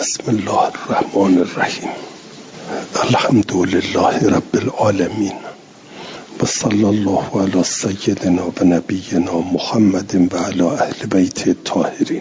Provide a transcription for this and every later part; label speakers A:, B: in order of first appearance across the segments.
A: بسم الله الرحمن الرحیم. الحمد لله رب العالمین و صلی الله علی سیدنا و نبینا محمد و علی اهل بیت الطاهرین.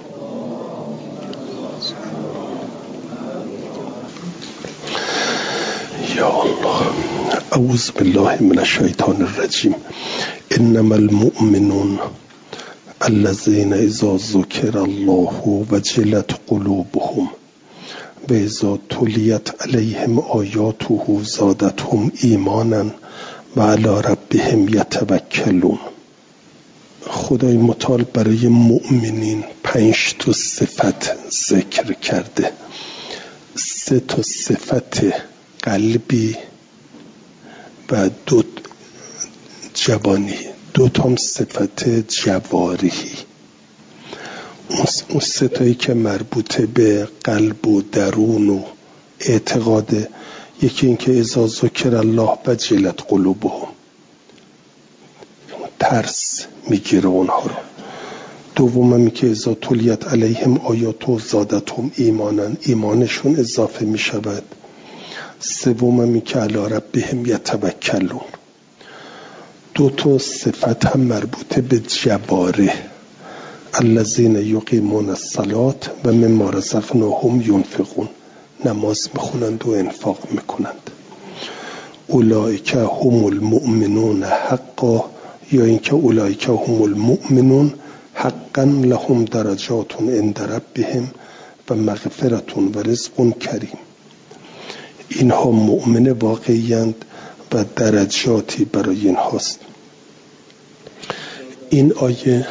A: یا الله. اعوذ بالله من الشیطان الرجیم. انما المؤمنون الذين اذا ذكر الله وجلت قلوبهم واذا تليت عليهم آياته زادتهم ایمانا وعلى ربهم يتوكلون. خدای متعال برای مؤمنین 5 تا صفت ذکر کرده. 3 تا صفت قلبی و 2 جوانی، 2 تا صفت جوارحی. اون 3 تایی که مربوط به قلب و درون و اعتقاده، یکی این که اذا ذکر الله وجلت قلوبهم، ترس میگیره اونها رو. دوم این که اذا تلیت علیهم آیاته زادتهم ایمانا، ایمانشون اضافه میشود. سوم این که علی ربهم یتوکلون. 2 تا صفت هم مربوط به جوارح، الذین یقیمون الصلاة و مما رزقناهم ینفقون، نماز میخونند و انفاق میکنند. اولئک هم المؤمنون حقا، یا اینکه اولئک هم المؤمنون حقا لهم درجات عند ربهم و مغفرة و رزق کریم. اینها مؤمن واقعی‌اند و درجاتی برای اینهاست. این آیه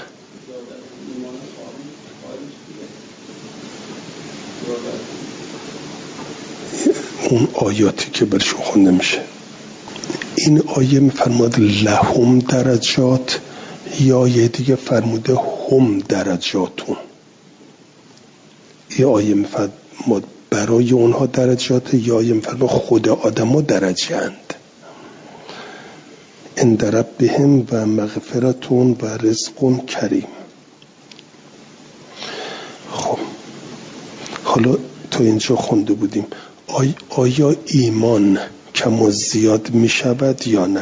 A: اون آیاتی که برشون خونده میشه، این آیه میفرماد لهم درجات، یا آیه دیگه فرموده هم درجاتون. این آیه میفرماد برای اونها درجات، یا آیه میفرماد خود آدم ها درجه اند. عند ربهم و مغفرتون و رزق کریم. خب حالا تا اینجا خونده بودیم. آیا ایمان کم و زیاد می شود یا نه؟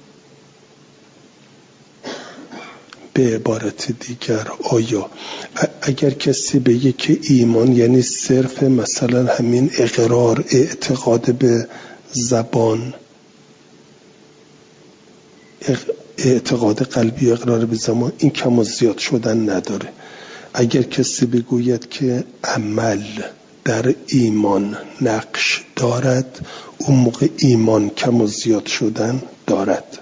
A: به عبارت دیگر، آیا اگر کسی بگه که ایمان یعنی صرف مثلا همین اقرار، اعتقاد به زبان، اعتقاد قلبی، اقرار به زبان، این کم و زیاد شدن نداره. اگر کسی بگوید که عمل در ایمان نقش دارد، اون موقع ایمان کم و زیاد شدن دارد.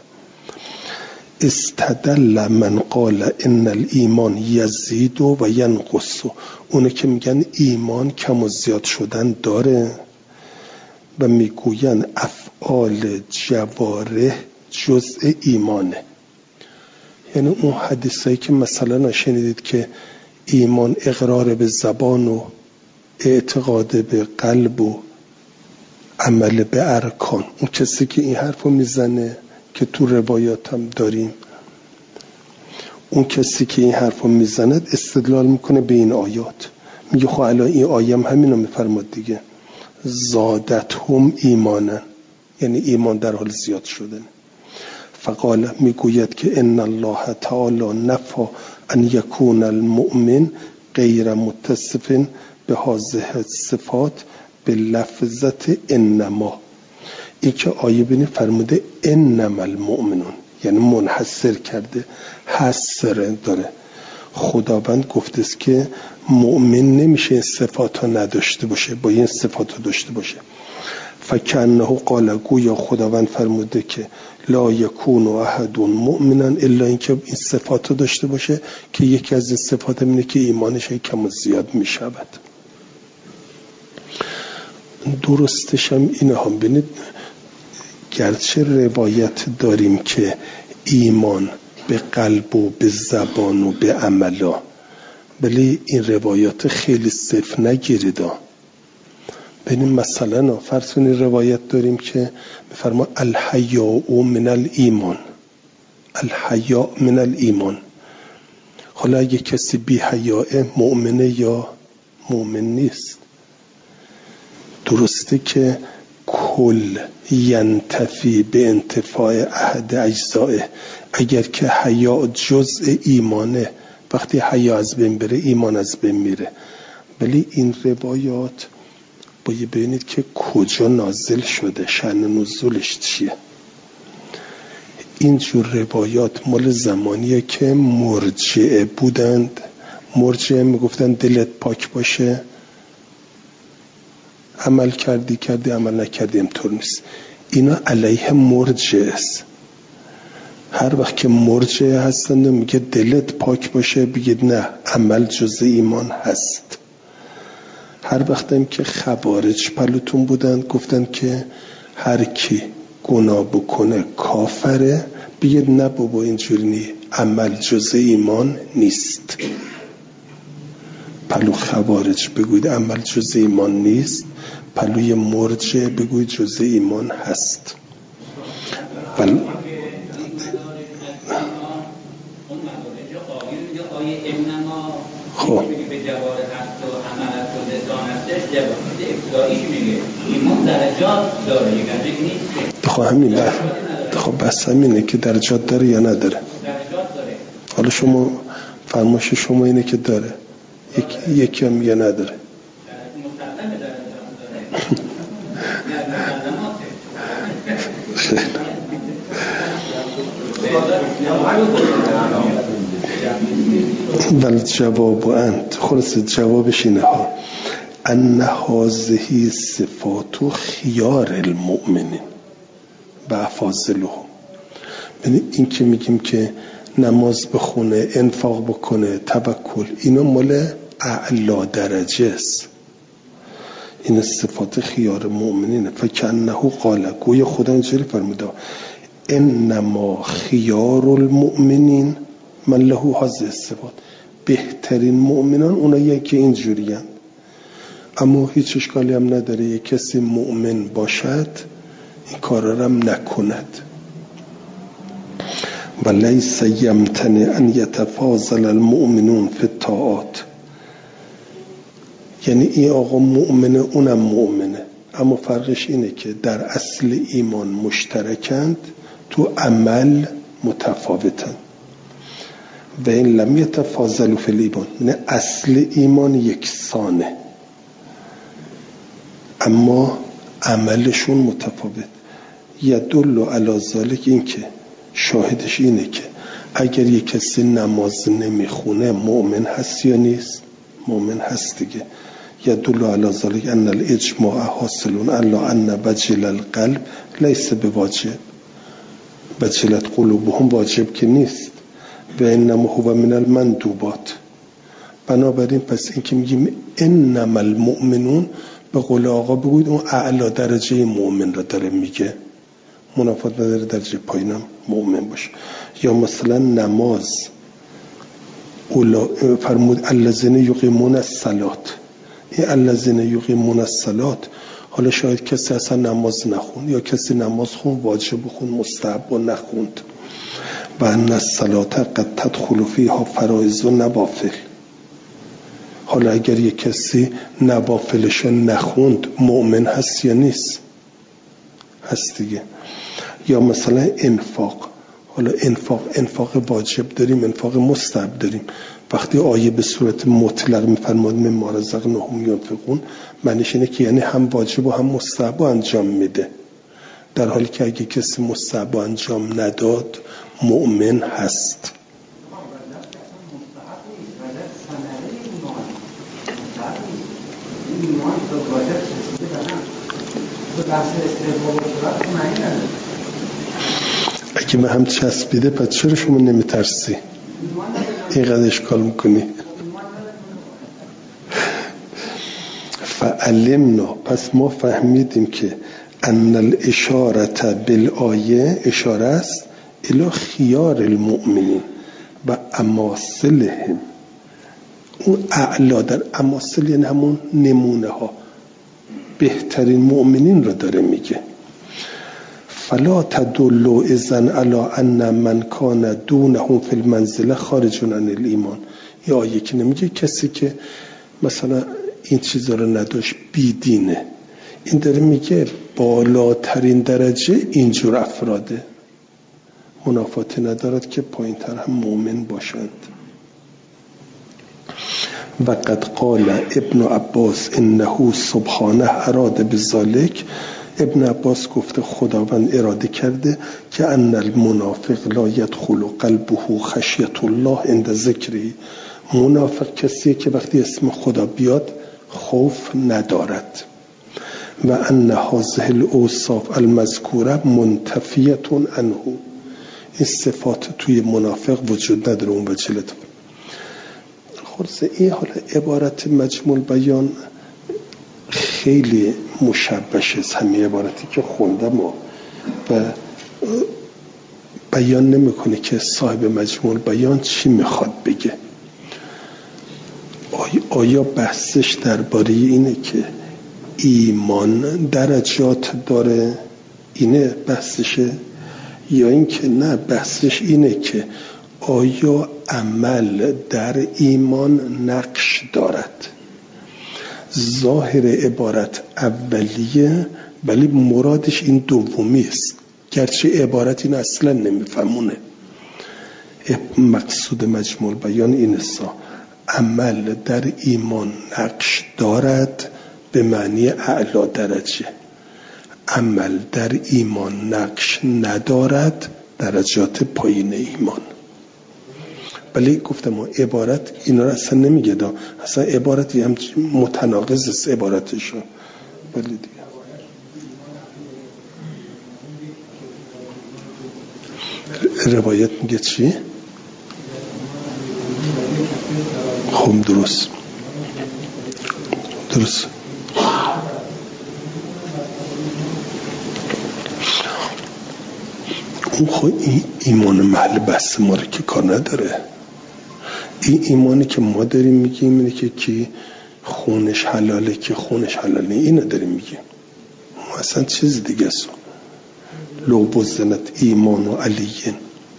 A: استدل من قال ان الایمان یزید و ینقص، اونه که میگن ایمان کم و زیاد شدن داره و میگوین افعال جوارح جزء ایمانه. یعنی اون حدیثایی که مثلا شنیدید که ایمان اقرار به زبان و اعتقاد به قلب و عمل به ارکان، اون کسی که این حرفو میزنه که تو روایات هم داریم، اون کسی که این حرفو میزنه استدلال میکنه به این آیات، میگه خب الان این آیه هم همینو میفرماد دیگه، زادتهم ایمانا، یعنی ایمان در حال زیاد شدن. فقال، میگوید که ان الله تعالی نفى ان یکون المؤمن غیر متصف به هذه الصفات به لفظت انما. این که آیه بینی فرموده انما المؤمنون، یعنی منحصر کرده، حصر داره. خداوند گفته است که مؤمن نمیشه این صفات ها نداشته باشه، با این صفات ها داشته باشه. فکأنه قال، گویا خداوند فرموده که لا یکون احد مؤمنا الا اینکه این صفات ها داشته باشه، که یکی از این صفات اینه که ایمانش کم و زیاد میشود. درستش هم اینه هم بینید، گرچه روایت داریم که ایمان به قلب و به زبان و به عملا، ولی این روایات خیلی صرف نگیرید. ببینیم مثلا فرض کنید روایت داریم که میفرما الحیاء من الایمان، الحیاء من الایمان. حالا اگه کسی بی حیاء مؤمنه یا مؤمن نیست؟ درسته که کل ینتفی به انتفاع احد اجزائه، اگر که حیا جزء ایمانه، وقتی حیا از بین بره ایمان از بین میره. ولی این روایات باید ببینید که کجا نازل شده، شأن نزولش چیه. اینجور روایات مال زمانیه که مرجعه بودند. مرجعه میگفتن دلت پاک باشه، عمل کردی عمل نکردی اینطور نیست. اینا علیه مرجعه است. هر وقت که مرجعه هستند و میگه دلت پاک باشه، بگید نه، عمل جزء ایمان هست. هر وقت هم که خوارج پلوتون بودند گفتن که هر کی گناه بکنه کافره، بگید نه بابا اینجوری نی، عمل جزء ایمان نیست. پلو خوارج بگوید عمل جزء ایمان نیست، پلوی مرجع بگوید جزء ایمان هست. خب خب همین خب بس همینه که درجات داره یا نداره. حالا شما فرمایش شما اینه که داره، یکی هم میگه نداره. بل جواب انت، خلاص جوابش اینه ها، ان هذه صفات خیار المؤمنین و افاضلهم. یعنی این که میگیم که نماز بخونه، انفاق بکنه، توکل، اینا مال اعلا درجه است. این صفات خیار مؤمنینه. فکنه قال، گویا خدا اینجوری فرموده انما خیار المؤمنین من له هذه الصفات، بهترین مؤمنان اونایی که اینجوری هستند. اما هیچ اشکالی هم نداره یک کسی مؤمن باشد این کارا رو هم نکند. ولیس یمتنع ان یتفاضل المؤمنون فی الطاعات، یعنی این آقا مؤمنه اونم مؤمنه، اما فرقش اینه که در اصل ایمان مشترکند، تو عمل متفاوتند. و این لم یتفاضلوا فی الایمان، یعنی اصل ایمان یکسانه اما عملشون متفاوت. یدل علی ذلک، این که شاهدش اینه که اگر یک کسی نماز نمیخونه مؤمن هست یا نیست؟ مؤمن هست دیگه. یدل علی ذلک ان الاجماع حاصل الا ان وجل القلب لیس بواجب، وجلت قلوبهم واجب که نیست، و انما هو من المندوبات. بنابراین پس این که میگیم انما المؤمنون، به قول آقا بگوید اون اعلی درجه مؤمن را داره میگه، منافات نداره درجه پایینم مؤمن باشه. یا مثلا نماز فرمود الذین یقیمون الصلاة، این الذین یقیمون الصلاة، حالا شاید کسی اصلا نماز نخون یا کسی نماز خون واجب خون مستحب و نخوند. و ان الصلاة قد تدخل فیها فرائض و نوافل، حالا اگر یک کسی نوافلش نخوند مؤمن هست یا نیست؟ هست دیگه. یا مثلا انفاق، حالا انفاق واجب داریم، انفاق مستحب داریم. وقتی آیه به صورت مطلق میفرماد مما رزقناهم ینفقون، معنیش اینه که یعنی هم واجب و هم مستحب انجام میده، در حالی که اگه کسی مستحب انجام نداد مؤمن هست. اگه به هم چسبیده پس چرا شما نمیترسی؟ اینقدر اشکال میکنی؟ فعلمنا، پس ما فهمیدیم که ان الاشارت بالآیه، اشاره است الی خیار المؤمنین و اماثلهم. اون اعلا در اماثل یعنی همون نمونه ها، بهترین مؤمنین رو داره میگه. فلا تدل اذن علی ان من کان دونهم فی المنزله خارج عن الایمان. یا آیه که نمیگه کسی که مثلا این چیزا رو نداشت بیدینه، این داره میگه بالاترین درجه اینجور افراده، منافاتی ندارد که پایین تر هم مؤمن باشند. و قد قال ابن عباس انه سبحانه اراد بذلک، ابن عباس گفته خداوند اراده کرده که ان المنافق لا يدخل قلبه خشیت الله عند ذکری، منافق کسیه که وقتی اسم خدا بیاد خوف ندارد. و ان هذه الاوصاف المذکوره منتفیه عنه، این صفات توی منافق وجود نداره. اون وجهت خلاصه این حالا عبارت مجموع بیان خیلی مشبش است، همین عبارتی که خوندم و بیان نمیکنه که صاحب مجموع بیان چی میخواد بگه. آیا بحثش درباره اینه که ایمان درجات داره، اینه بحثشه، یا اینکه نه بحثش اینه که آیا عمل در ایمان نقش دارد؟ ظاهر عبارت اولیه ولی مرادش این دومی است، گرچه عبارت این اصلا نمیفهمونه. مقصود مجموع بیان این است عمل در ایمان نقش دارد به معنی اعلی درجه، عمل در ایمان نقش ندارد درجات پایین ایمان. ولی گفتم عبارت اینا رو اصلا نمیگه، اصلا عبارتی هم متناقض است عبارتشون. ولی دیگه روایت میگه چی؟ خب درست اون خود ایمان محل بحث ما رو که کار نداره. این ایمانی که ما داریم میگیم اینه که کی خونش حلاله که خونش حلاله، اینو داریم میگیم. ما اصلا چیز دیگه است. لو بزنت ایمان و علیین،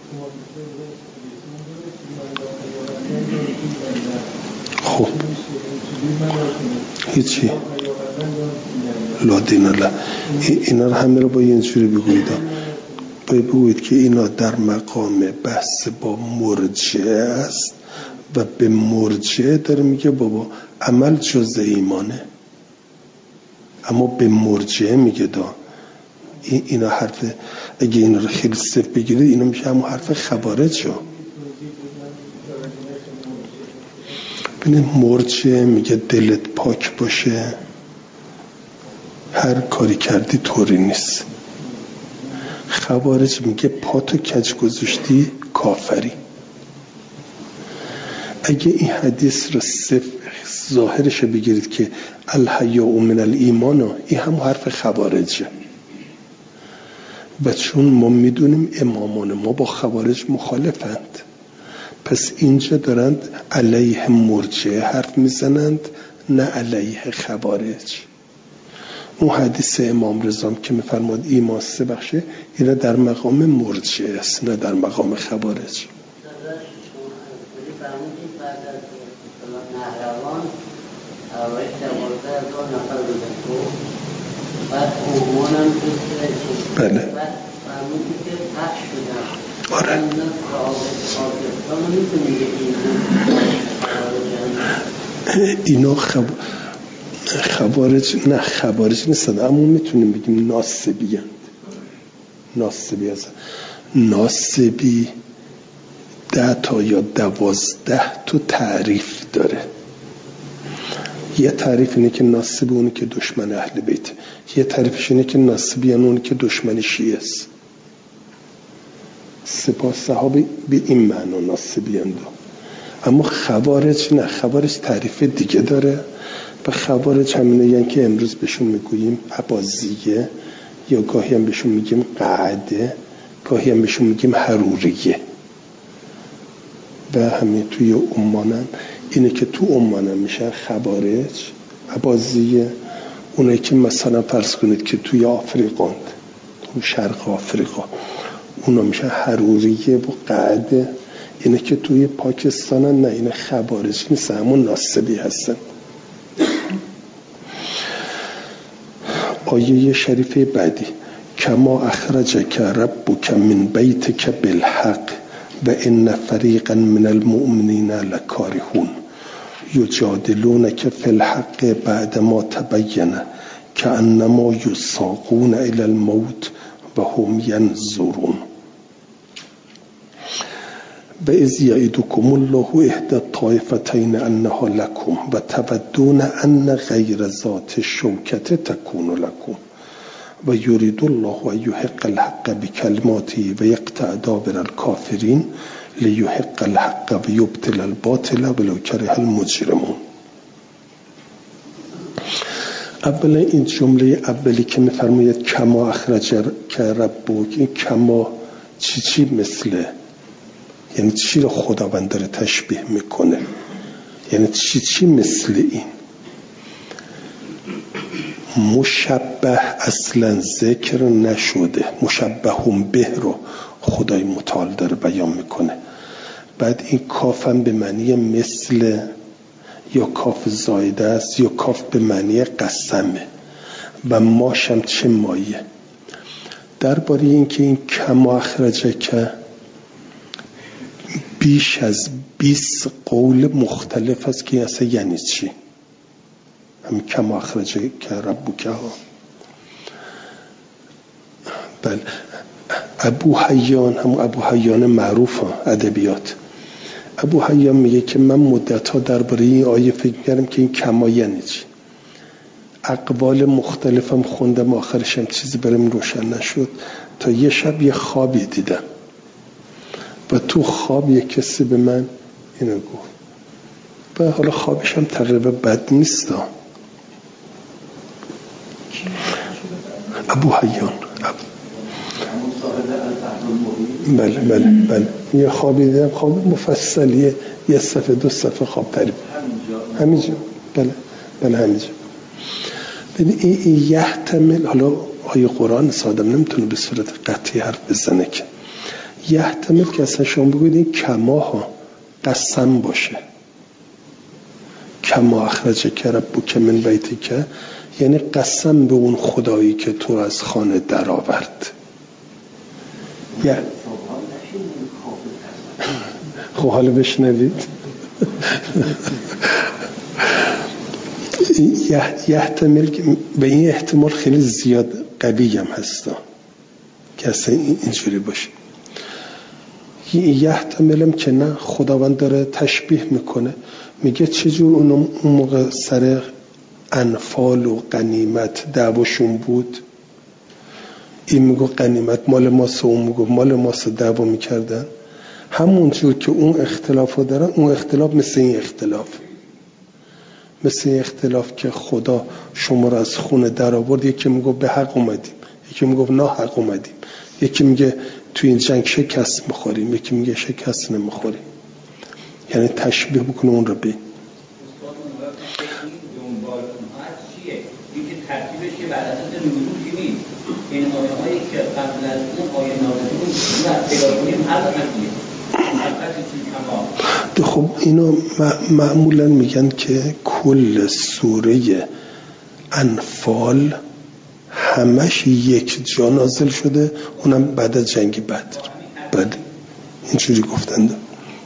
A: خب هیچی لا دین الله. اینا رو همه رو با اینجوری بگوید که اینا در مقام بحث با مرجعه است و به مرجعه داره میگه بابا عمل جزء ایمانه، اما به مرجعه میگه اینا حرف، اگه اینا رو خیلی صرف بگیرید اینا میشه همون حرف خوارج ها. ببینید مرجعه میگه دلت پاک باشه، هر کاری کردی طوری نیست. خوارج میگه پاتو کج گذاشتی کافری. اگه این حدیث رو صرف ظاهرش بگیرید که الحیاء من الایمان، این هم حرف خوارجه. و چون ما میدونیم امامان ما با خوارج مخالفند، پس اینجا دارند علیه مرجعه حرف میزنند نه علیه خوارج. اون حدیث امام رضا که میفرماد ایمان 3 بخشه، اینا در مقام مرجعه است نه در مقام خوارج. بله آره اینا خوارج نیستن، اما میتونیم بگیم ناسبی هستن. ناسبی 10 تا یا 12 تا تعریف داره. یه تعریف اینه که ناسبی اونه که دشمن اهل بیت، یه تعریفش اینه که ناسبی اونه که دشمن شیعه است. سپاه صحابه به این معنا ناسبی هستند. اما خوارج نه، خوارج تعریف دیگه داره و خوارج همینه، یعنی که امروز بهشون میگوییم عبازیه، یا گاهی هم بهشون میگیم قعده، گاهی هم بهشون میگیم حروریه. و همین توی عمان اینه که تو عمان میشه خوارج، عبازیه. اونایی که مثلا فرض کنید که توی آفریقاند، تو شرق آفریقا، اونا میشه حروریه و قعده. اینه که توی پاکستان نه، این خوارج نیست، همون ناسبی هستن. آیه شریفه بعدی کما اخرجک ربک من بیتک بالحق و ان فریقا من المؤمنین لکارهون یجادلونک فی الحق بعدما تبین کأنما یساقون الی الموت و هم ینظرون و اذ یعدکم الله احدی الطائفتین انها لکم و تودون ان غیر ذات الشوکة تکون لکم و یرید الله ان یحق الحق بکلماته و یقطع دابر الکافرین لیحق الحق و یبطل الباطل ولو کره المجرمون. اولا این جمله اولی که میفرماید کما اخرجک ربک، این کما چی مثله، یعنی چی رو خداوند داره تشبیه میکنه، یعنی چی مثل این. مشبه اصلا ذکر نشده، مشبهون به رو خدای متعال داره بیان میکنه. بعد این کافم به معنی مثل یا کاف زایده است یا کاف به معنی قسمه و ماشم چه مایه. درباره این که این کما اخرجک بیش از 20 قول مختلف است که اصلا یعنی چی. همین کما اخرجک ربک ها. بله ابو حیان، هم ابو حیان معروف ادبیات، ابو حیان میگه که من مدت‌ها درباره این آیه فکر کردم که این کما یعنی چی. اقوال مختلفم خوندم، آخرش هم چیزی برام روشن نشد تا یه شب یه خوابی دیدم و تو خواب یه کسی به من اینو گفت و حالا خوابش هم تقریبا بد نیست. ابو حیان بله یه خوابی دیدم، خواب مفصلیه، یه صفحه 2 صفحه خواب تقریبا همینجا. بله همینجا. این یحتمل، حالا آیه قرآن ساده نمیتونه به صورت قطعی حرف بزنه که یحتمل که اصلا شما بگوید این کما ها قسم باشه. کما اخرجک ربک من بیتک یعنی قسم به اون خدایی که تو از خانه در آورد. خب حالا بشنوید. یحتمل به این احتمال خیلی زیاد قوی هم هست که اصلا اینجوری باشه. یحتملم که نه، خداوند داره تشبیه میکنه، میگه چجور اون موقع سر انفال و غنیمت دعواشون بود، این میگو غنیمت مال ماست و اون میگو مال ماست، دعوا میکردن. همون جور که اون اختلافا دارن، اون اختلاف مثل این اختلاف که خدا شما رو از خونه در آورد، یکی میگو به حق اومدیم، یکی میگو ناحق اومدیم، یکی میگه تو این جنگ شکست میخوریم، یکی میگه شکست نمیخوریم. یعنی تشبیه بکنه اون رو به
B: ترتیبش که بر اساس نزول نیست. این آیه‌هایی که قبل از اون آیه نازل بود و پیدا کنیم هر وقتی
A: خب اینا معمولا میگن که کل سوره انفال همش یک جا نازل شده، اونم بعد از جنگ بدر. بعد اینجوری گفتند.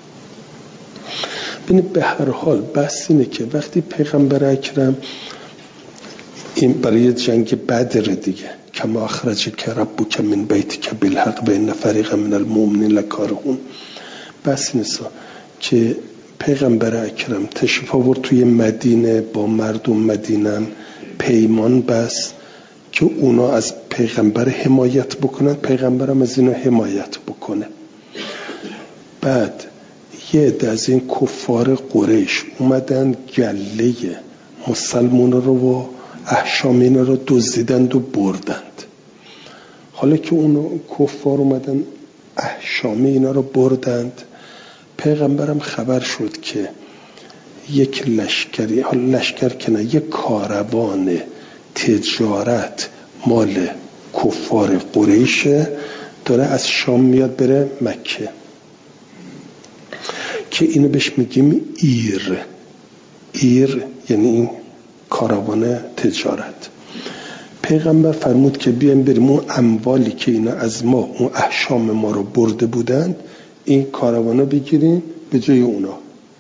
A: ببینید به هر حال بحث اینه که وقتی پیغمبر اکرم این برای جنگ بدر دیگه کما اخرجک ربک من بیتک بالحق و ان فریقا من المؤمنین لکارهون، بس نیست که پیغمبر اکرم تشریف آورد توی مدینه، با مردم مدینه پیمان بست که اونا از پیغمبر حمایت بکنن، پیغمبرم از اینا حمایت بکنه. بعد یه عده از این کفار قریش اومدن گله مسلمان رو و احشامین رو دزدیدند و بردند. حالا که اون کفار اومدن احشامی اینا رو بردند، پیغمبرم خبر شد که یک لشکری، حالا لشکر که نه، یک کاروان تجارت مال کفار قریشه داره از شام میاد بره مکه، که اینو بهش میگیم ایر یعنی این کاروان تجارت. پیغمبر فرمود که بیایم بریم اون اموالی که اینا از ما، اون احشام ما رو برده بودند، این کاروانو بگیریم به جای اونا.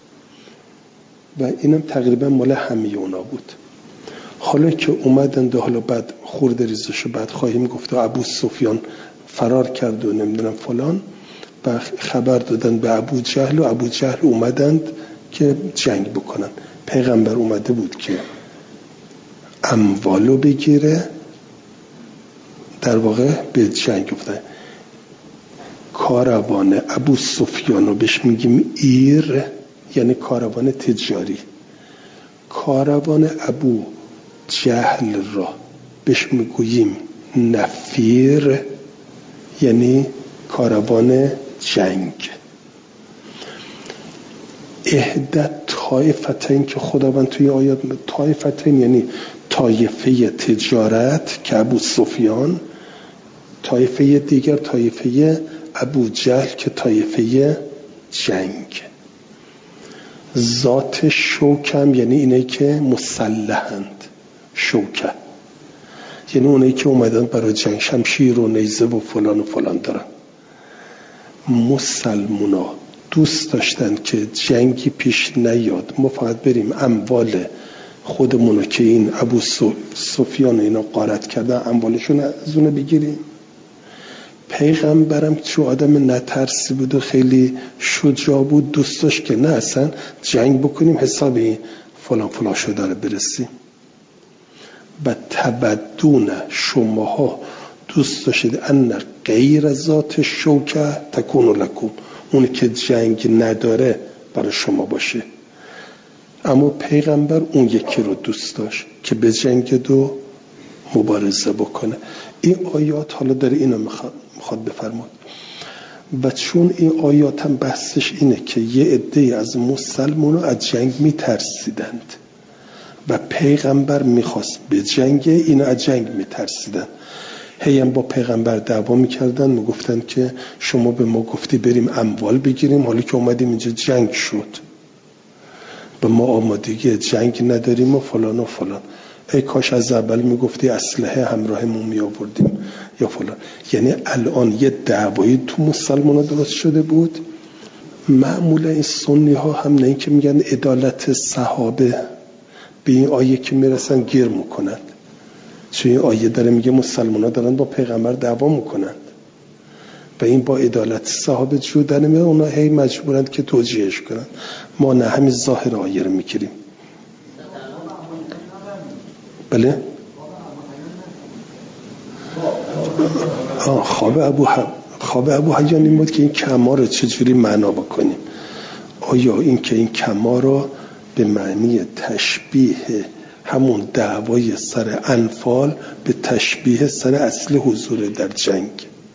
A: و اینم تقریبا مال همه اونا بود. حالا که اومدند و حالا بعد خورده ریزشو بعد خواهیم گفت و ابو سفیان فرار کرد و نمیدونم فلان، و خبر دادن به ابو جهل و ابو جهل اومدند که جنگ بکنن. پیغمبر اومده بود که اموالو بگیره، در واقع به جنگ افتاد. کاروان ابو سفیانو بهش میگیم ایر، یعنی کاروان تجاری. کاروان ابو جهل را بهش میگوییم نفیر، یعنی کاروان جنگ. احدى طایفتین که خداوند توی آیات، طایفتین یعنی طایفه تجارت که ابو سفیان، طایفه دیگر طایفه ابو جهل که طایفه جنگ. ذات شوکم یعنی اینایی که مسلحند، شوکه یعنی اونایی که اومدن برای جنگ، شمشیر و نیزه و فلان و فلان دارن. مسلمونا دوست داشتن که جنگی پیش نیاد، ما فقط بریم اموال خودمونو که این ابو سفیان اینا غارت کردن اموالشون از اون بگیریم. پیغمبرم چون آدم نترسی بود و خیلی شجاع بود، دوست داشت که نه اصلا جنگ بکنیم حساب این فلان فلان شده رو برسیم. و تبدون شماها دوست داشتید ان غیر ذات شوکه تکون لکم، اونی که جنگ نداره برای شما باشه. اما پیغمبر اون یکی رو دوست داشت که به جنگ دو مبارزه بکنه. این آیات حالا داره اینو میخواد بفرماد. و چون این آیات هم بحثش اینه که یه عده از مسلمانو از جنگ میترسیدند و پیغمبر میخواست به جنگ، اینا از جنگ میترسیدن. هیم با پیغمبر دعوا میکردن، میگفتن که شما به ما گفتی بریم اموال بگیریم، حالا که اومدیم اینجا جنگ شد و ما آمادگی جنگ نداریم و فلان و فلان. ای کاش از اول میگفتی اسلحه همراهمون میآوردیم یا فلان. یعنی الان یه دعوایی تو مسلمان‌ها درست شده بود. معمولا این سنی ها هم نه این که میگن عدالت صحابه، به این آیه که میرسن گیر میکنند. چون این آیه داره میگه مسلمان‌ها دارن با پیغمبر دعوا میکنند و این با عدالت صحابه جو در نمیاد، اونا هی مجبورند که توجیهش کنند. ما نه همین ظاهر آیه رو میگیریم. بله؟ خواب ابو حیان این بود که این کما رو چجوری معنا بکنیم. آیا این که این کما رو به معنی تشبیه همون دعوای سر انفال به تشبیه سر اصل حضور در جنگ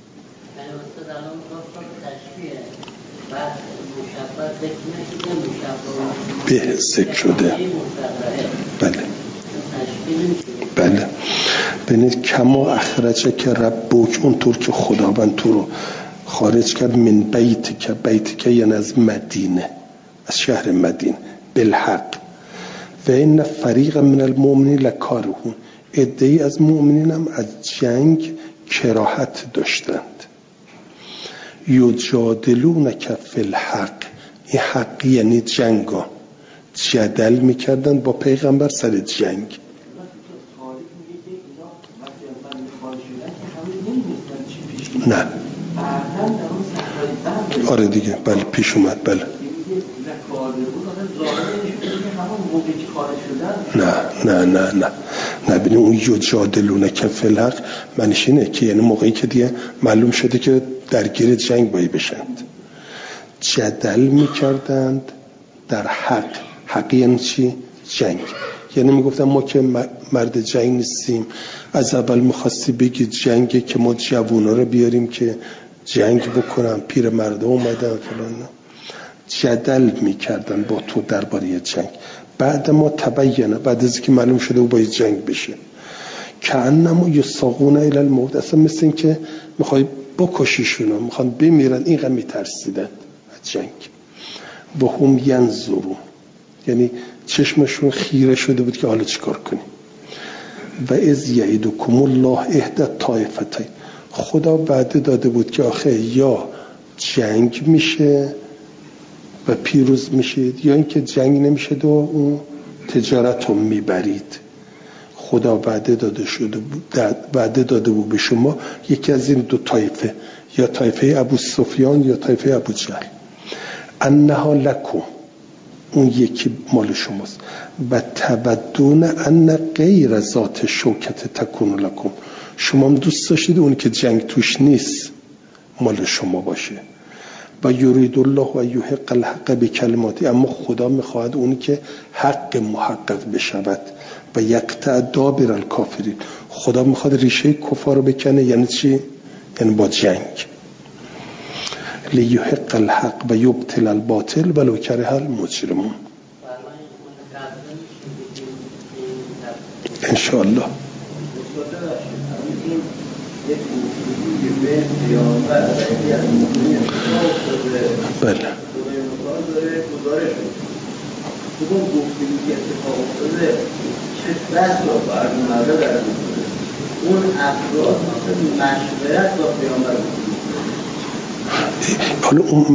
A: به ذکر شده. بله ببینید کما اخرجه که ربک، اونطور که خداوند تو رو خارج کرد، من بیت که یعنی از مدینه، از شهر مدینه، بالحق و این فریق من المؤمنین لکارهون، عده‌ای از مؤمنین هم از جنگ کراهت داشتند. یجادلونک فی الحق، این حق یعنی جنگا، جدل میکردن با پیغمبر سر جنگ. نه آره دیگه، بله پیش اومد. بله نه ببین اون یجادلونک فی الحق معنیش اینه که یعنی موقعی که دیگه معلوم شده که درگیر جنگ باید بشند، جدل میکردند در حق یعنی چی؟ جنگ. یعنی میگفتن ما که مرد جنگ نیستیم، از اول میخواستی بگی جنگه که ما جوونا رو بیاریم که جنگ بکنن، پیر مرده اومدن فلان. جدل میکردن با تو درباره جنگ. بعد ما تبینه، بعد از که معلوم شده او باید جنگ بشه، که انما یساقون الی الموت، اصلا مثل این که میخوای بکشیشونا، میخوان بمیرن، اینقدر میترسیدن از جنگ. و هم ینظرون، یعنی چشمشون خیره شده بود که حالا چیکار کنیم. و از یعیدکم الله احدی الطائفتین، خدا وعده داده بود که آخه یا جنگ میشه و پیروز میشید یا اینکه جنگ نمیشد و اون تجارت رو میبرید. خدا وعده داده بود به شما یکی از این دو طایفه، یا طایفه ابو سفیان یا طایفه ابو جهل، انها لکم، اون یکی مال شماست، و تودون ان غیر ذات شوکت تکون لکم، شما هم دوست داشتید اون که جنگ توش نیست مال شما باشه. و یرید الله و یحق الحق بکلماتی، اما خدا میخواهد اونی که حق محقق بشود. و یقطع دابر الکافرین، خدا میخواد ریشه کفار رو بکنه. یعنی چی؟ یعنی با جنگ. لیحق الحق و یبطل الباطل ولو کره المجرمون. انشاءالله. بله.
B: چه بس را برنامه در اون افراد مشورت با پیامبر
A: حالا اون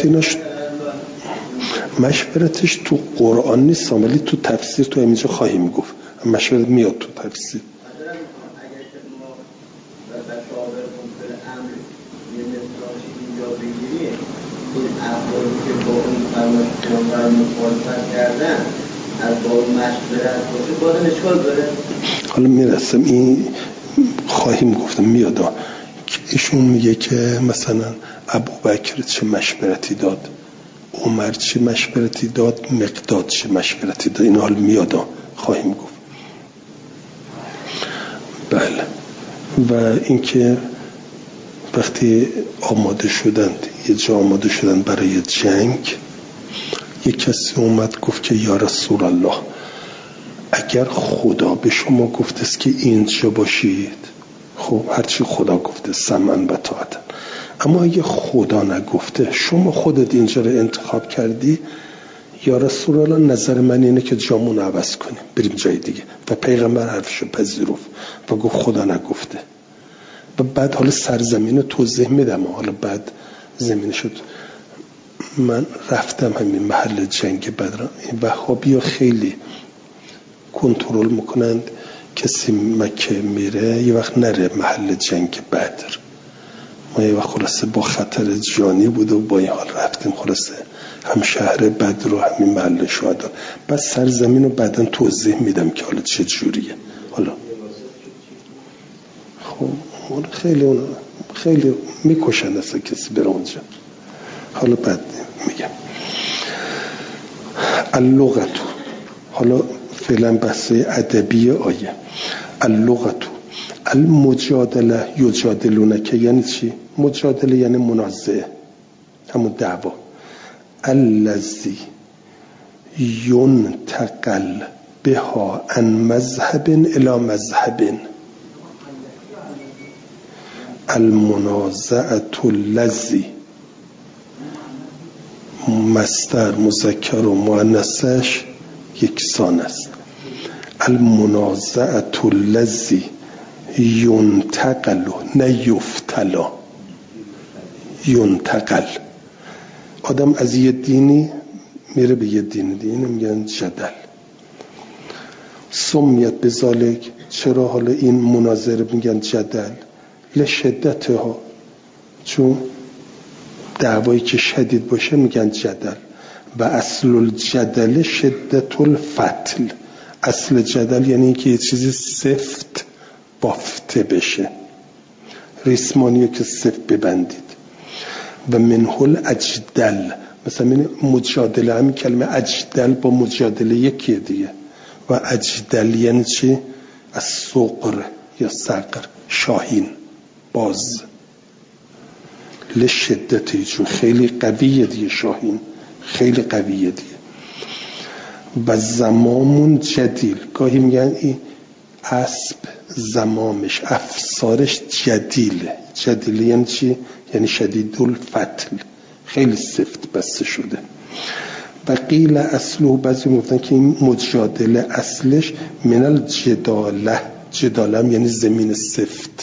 A: مشورتش تو قرآن نیست ولی تو تفسیر تو اینجا خواهیم گفت. مشورت میاد تو تفسیر.
B: اگر ما بشاور کنفر امر یه نسراشی اینجا بگیریم این افرادی که با اون فرماش پیامبر مخالفت کردن از با اون مشورت باشه بازم اشکال داره.
A: حالا میرسم این خواهیم گفتم میاد. ایشون میگه که مثلا ابوبکر چه مشورتی داد، عمر چه مشورتی داد، مقداد چه مشورتی داد. این حال میاد خواهیم گفت. بله. و اینکه وقتی آماده شدند، یه جا آماده شدند برای جنگ، یک کسی اومد گفت که یا رسول الله اگر خدا به شما گفته است که اینجا باشید، خب هرچی خدا گفته سمعا و طاعتا، اما اگه خدا نگفته شما خودت اینجا رو انتخاب کردی، یا رسول الله نظر من اینه که جامون عوض کنیم بریم جای دیگه. و پیغمبر حرفشو پذیرفت و گفت خدا نگفته. و بعد حالا سرزمین رو توضیح میدم. حالا بعد زمین شد من رفتم همین محل جنگ بدر. این وهابی‌ها خیلی کنترل میکنند کسی مکه میره یه وقت نره محل جنگ بدر. ما یه وقت خلاصه با خطر جانی بود و با این حال رفتیم خلاصه هم شهر بدر و همین محل شهدا. بعد سرزمین رو بعداً توضیح میدم که حالا چه جوریه. حالا خب خیلی میکشن اصلا کسی بره اونجا. حالا بعد میگم اللغتو. حالا فعلا بحث ادبی آیه. اللغتو المجادله یجادلونک یعنی چی؟ مجادله یعنی منازعه، همون دعوا. الذی ينتقل بها عن مذهب الى مذهب. المنازعه الذی مصدر مذکر و مؤنثش یکسان است. المنازعه الذی ینتقل نه یفتلا، ینتقل. آدم از یه دینی میره به یه دین دیگه میگن جدل. سمیت بذالک، چرا حالا این مناظره میگن جدل؟ لشدت ها، چون دعوایی که شدید باشه میگن جدل. و اصل الجدل شدت الفتل. اصل جدل یعنی که یه چیزی سفت بافته بشه، ریسمانیه که سفت ببندید. و منه الاجدل، مثلا مجادله، همین کلمه اجدل با مجادله یکیه دیگه. و اجدل یعنی چی؟ از صقر یا صقر، شاهین، باز. لشدتی، چون خیلی قویه دیگه، شاهین خیلی قویه دیگه. و زمامون جدیل، گاهی میگن این اسب زمامش، افسارش جدیله. جدیله یعنی چی؟ یعنی شدید الفتل، خیلی سفت بسته شده. و قیل اصله، بعضی گفتن که این مجادله اصلش من الجداله جدالم یعنی زمین سفت.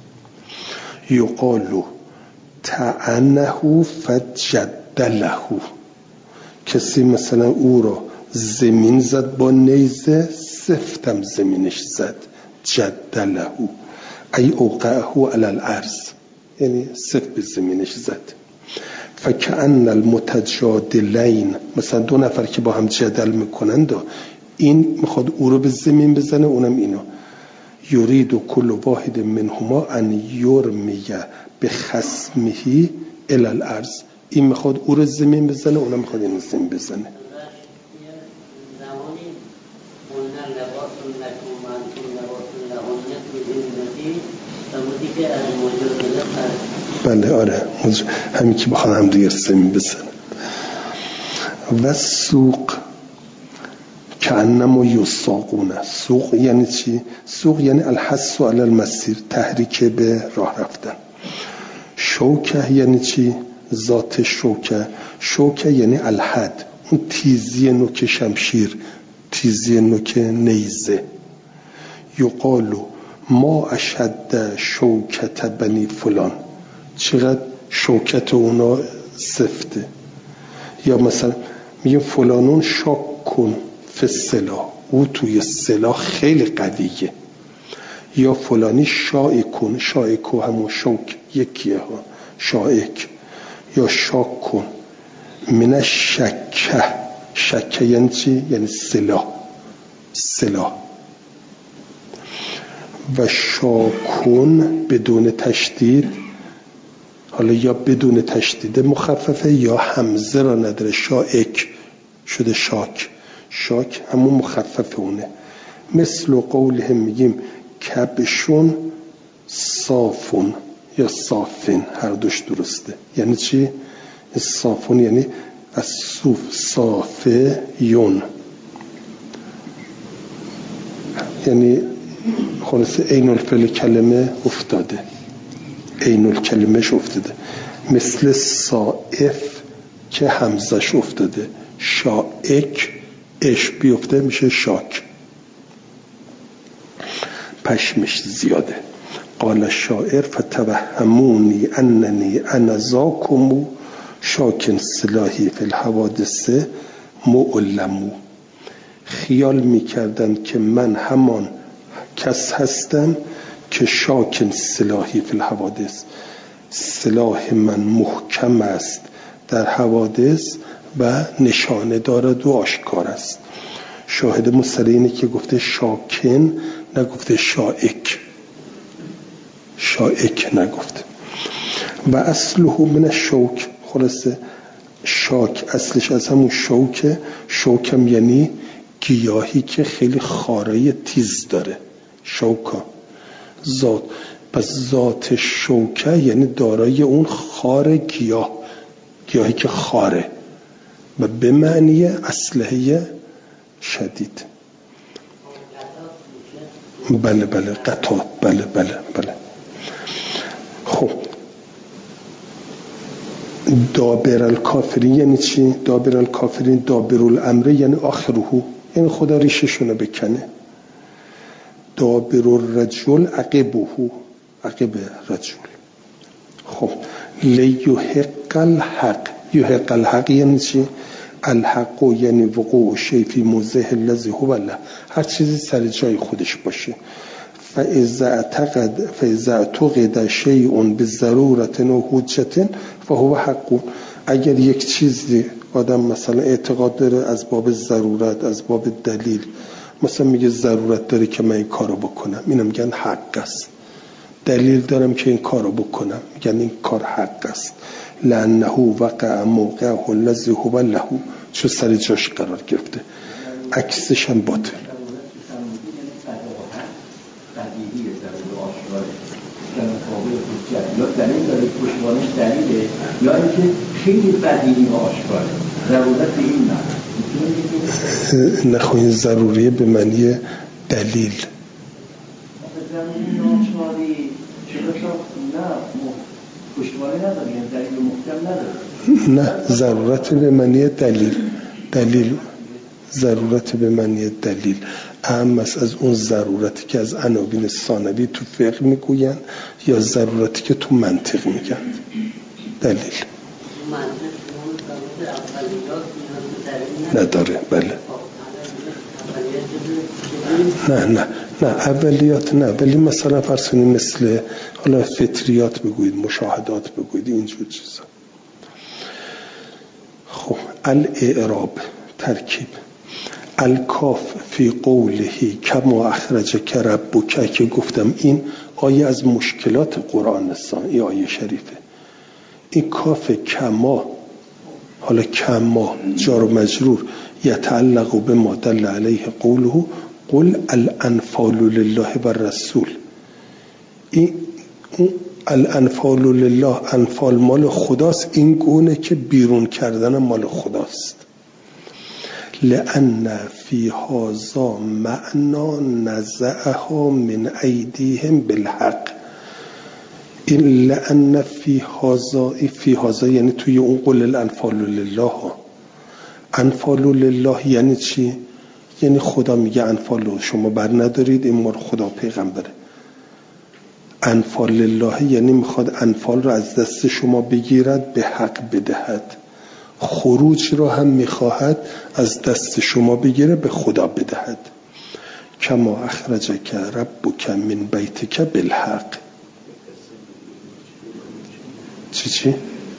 A: یقالو تعنه فجدله، کسی مثلا او رو زمین زد با نیزه، سفتم زمینش زد، جدله ای اوقعه علی الارض، یعنی سفت به زمینش زد. فکأن المتجادلین، مثلا دو نفر که با هم جدل میکنند، این میخواد او رو به زمین بزنه، اونم اینو. یرید کل واحد منهما ان یرمی بخصمه الی الارض، این میخواد او رو زمین بزنه، اونم میخواد اینو زمین بزنه. بله آره، همین که بخواد هم دیگر زمین بزنه. و سوق کأنما یساقونه. سوق یعنی چی؟ سوق یعنی الحث علی المسیر، تحریک به راه رفتن. شوکه یعنی چی؟ ذات شوکه. شوکه یعنی الحد، اون تیزی نوک شمشیر، تیزی نوک نیزه. یقالو ما اشد شوکت بنی فلان، چقدر شوکت اونا سفته. یا مثلا میگه فلانون شاک کن فی السلاح، او توی سلاح خیلی قویه. یا فلانی شائکون، شائکو همون شوک یکیه ها، شائک. یا شاک کن من شکه، شکه یعنی چی؟ یعنی سلاح، سلاح. و شاکون بدون تشدید، حالا یا بدون تشدید مخففه یا همزه را نداره، شائک شده شاک، شاک همون مخفف اونه. مثل قولهم میگیم کبشون صافون یا صافن، هر دوش درسته. یعنی چی؟ صافون یعنی از صوف، صافه یون، یعنی خلاصه عین الفعل کلمه افتاده، عین الکلمهش افتاده. مثل صائف که همزش افتاده، شائک اش بیفته میشه شاک، پشمش زیاده. قال الشاعر فتوهمونی اننی انا ذاکم شاکن سلاحی فی الحوادث معلمو، خیال میکردن که من همان کس هستم که شاکن سلاحی فی الحوادث، سلاح من محکم است در حوادث و نشانه دارد و آشکار است. شاهد مصری اینه که گفته شاکن، نگفته شائک، شائک نگفته. و اصله من الشوک، خلاصه شاک اصلش از همون شوکه. شوکم یعنی گیاهی که خیلی خاره تیز داره، شوکا ذات. پس ذات شوکه یعنی دارای اون خار گیاه، گیاهی که خاره و به معنی اسلحه شدید. بله بله قطات، بله بله بله. خب دابر الکافرین یعنی چی؟ دابر الکافرین دابر الامر یعنی آخرهو، یعنی خدا ریششونو بکنه. دابر الرجل عقبهو، عقب رجل. خب لیحق الحق، یحق الحق یعنی چی؟ الحق یعنی وقوع شیء فی موضعه الذی هو له، هر چیزی سر جای خودش باشه. فاذا اعتقد شیء بضرورة و حجة فهو حق. اگر یک چیزی آدم مثلا اعتقاد داره از باب ضرورت، از باب دلیل، مثلا میگه ضرورت داره که من این کارو بکنم، اینو میگن حق است. دلیل دارم که این کارو بکنم، میگن این کار حق است. لانه وقع موقعه الذی هو له، چون سر جاش قرار گرفته. عکسش هم باطل.
C: یا دلیل داره پشتوانش دلیله، یا اینکه خیلی بدیهی و آشکاره، ضرورت به این نه.
A: نخواهی ضروریه به معنی دلیل.
C: ضروری ناچاری چرا نه پشتوانه نداره، یعنی دلیل محکم نداره.
A: نه ضرورت به معنی دلیل، دلیل ضرورت به معنی دلیل اهم است از اون ضرورتی که از عناوین ثانوی تو فقه میگوین یا ضرورتی که تو منطق میگن؟ دلیل نداره. بله نه اولیات نه، ولی مثلا فرض کنید مثل حالا فطریات بگویید، مشاهدات بگویید، اینجور چیزا. خب الاعراب ترکیب الکاف فی قوله کما اخرجک ربک که گفتم این آیه از مشکلات قرآن است. این آیه شریفه. این کاف کما، حالا کما جار و مجرور یتعلق بما دل علیه قوله قل الانفال لله و الرسول. این الانفال لله، انفال مال خداست، این گونه که بیرون کردن مال خداست. لأن فی هذا معنا نزعها من ایدیهم بالحق. این لأن فی هذا یعنی توی اون قل الانفال لله. انفال لله یعنی چی؟ یعنی خدا میگه انفال شما بر ندارید، این مال خدا پیغمبره. انفال لله یعنی میخواد انفال رو از دست شما بگیرد، به حق بدهد. خروج رو هم میخواهد از دست شما بگیره، به خدا بدهد. کما اخرجک ربک من بیتک بالحق. چی؟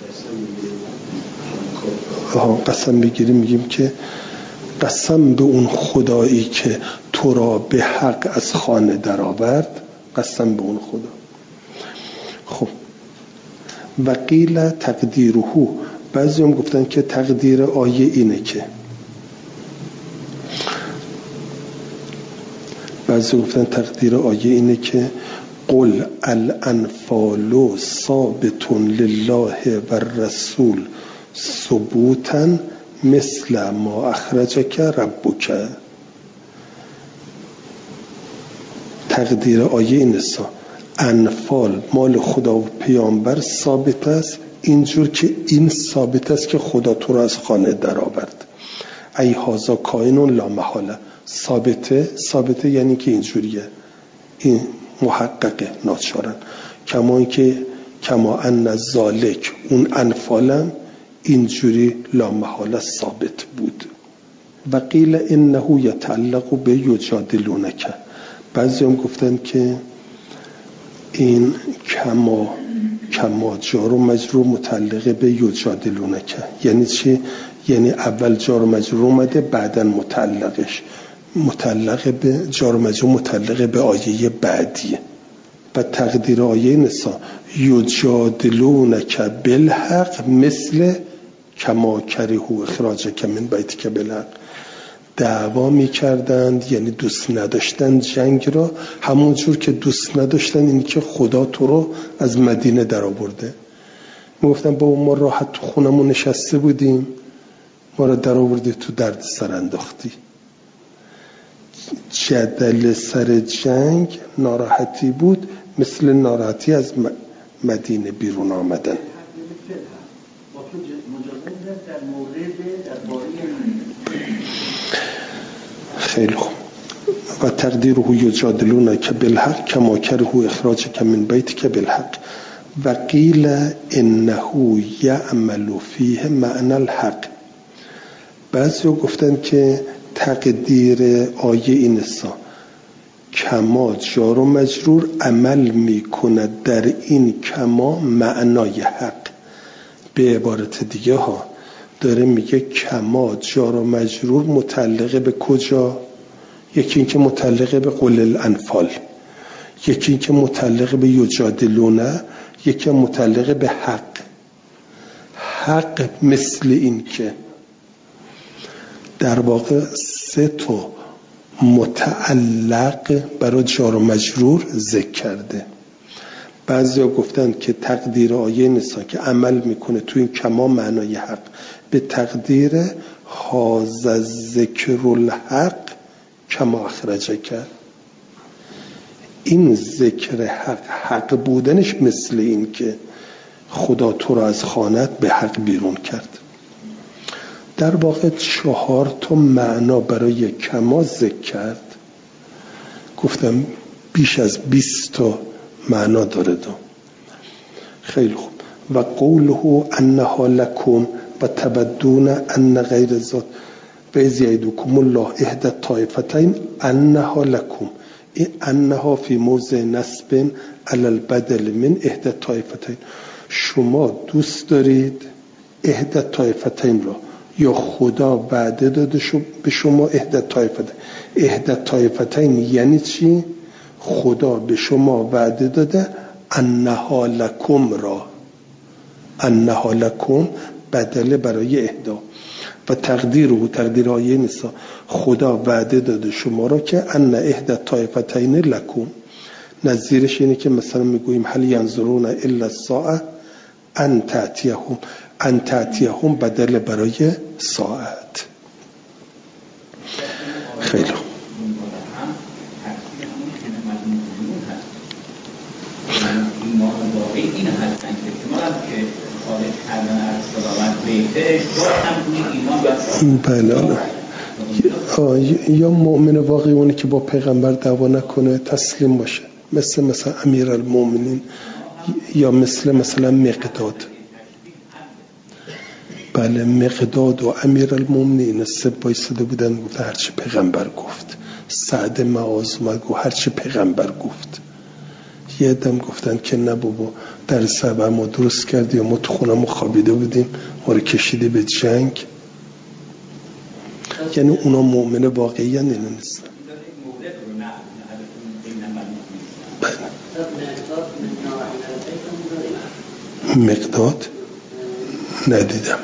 A: قسم بگیریم میگیم که قسم به اون خدایی که تو را به حق از خانه در آورد، قسم به اون خدا. خب وقیل تقدیره، بعضی هم گفتن که تقدیر آیه اینه که قل الانفال ثابت لله و الرسول ثبوتا مثل ما اخرجک ربک. تقدیر آیه این است انفال مال خدا و پیامبر ثابت است، اینجور که این ثابت است که خدا تو را از خانه در آورد. ای هازا کائن لا محاله. ثابته یعنی که اینجوریه، این محققه ناچارن. کما ان ذالک، اون انفالم اینجوری لا محاله ثابت بود. و قیل انه یتعلق به یجادلونک. بعضی هم گفتن که این کما جار و مجرور متعلق به یجادلونک. یعنی چی؟ یعنی اول جار و مجرور اومده، بعداً متعلق به جار و مجرور متعلق به آیه بعدیه. و تقدیر آیه نسا یجادلونک بالحق مثل کما کرهوا اخراجک من بیتک بالحق. دعوا می‌کردند، یعنی دوست نداشتن جنگ را، همون جور که دوست نداشتن این که خدا تو رو از مدینه در آورده. میگفتن بابا ما راحت تو خونمون نشسته بودیم، ما را در آوردی تو درد سر انداختی. جدل سر جنگ ناراحتی بود، مثل ناراحتی از مدینه بیرون آمدن. خیلی خوب. و تقدیره یجادلونک بالحق کما کرهوا اخراجک من بیتک بالحق. و قیل انه یعمل فیه معنی الحق. بعضی گفتن که تقدیر آیه این است کما جار و مجرور عمل میکند در این کما معنای حق. به عبارت دیگه ها داره میگه کما جار و مجرور متعلق به کجا؟ یکی این که متعلق به قل الانفال، یکی این که متعلق به یجادلونه، یکی متعلق به حق. حق مثل این که در واقع سه تا متعلق برای جار و مجرور ذکر کرده. بعضیا گفتن که تقدیر آیه نسا که عمل میکنه تو این کما معنای حق، به تقدیر هذا ذکر الحق کما اخرجک. این ذکر حق بودنش مثل این که خدا تو را از خانت به حق بیرون کرد. در واقع 4 تا معنا برای کما ذکر کرد. گفتم بیش از 20 تا معنا داره. خیلی خوب. و قوله انها لکم و تبدون ان غیر ذات و اذ یعدکم الله احدی الطائفتین انها لکم. این انها فی موضع نصب علی البدل من احدی الطائفتین. شما دوست دارید احدی الطائفتین را، یا خدا وعده داده به شما احدی الطائفتین. احدی الطائفتین یعنی چی؟ خدا به شما وعده داده انها لکم را. انها لکم بدل برای اهدا. و تقدیر آیه نساء، خدا وعده داده شما را که ان احدی الطائفتین لکم. نظیرش اینه که مثلا میگوییم هل ینظرون الا الساعه ان تأتیهم. ان تأتیهم بدل برای ساعت. خیلی
C: این هستن که شما هم که خارج کردن از خداوند بهترش باز هم
A: بله. یا مؤمن واقعی اونی که با پیغمبر دعوا نکنه، تسلیم باشه، مثل امیرالمومنین، یا مثلا مقداد. بله، مقداد و امیرالمومنین سه بایستده بودن، گفت هرچی پیغمبر گفت. سعد معاذ اومد گفت هرچی پیغمبر گفت. یه دم گفتن که نه بابا، در سبع ما درست کردی و ما تو خونمو خوابیده بودیم، ما رو کشیدی به جنگ. یعنی اونا مؤمن واقعی نیستن. مقداد ندیدم.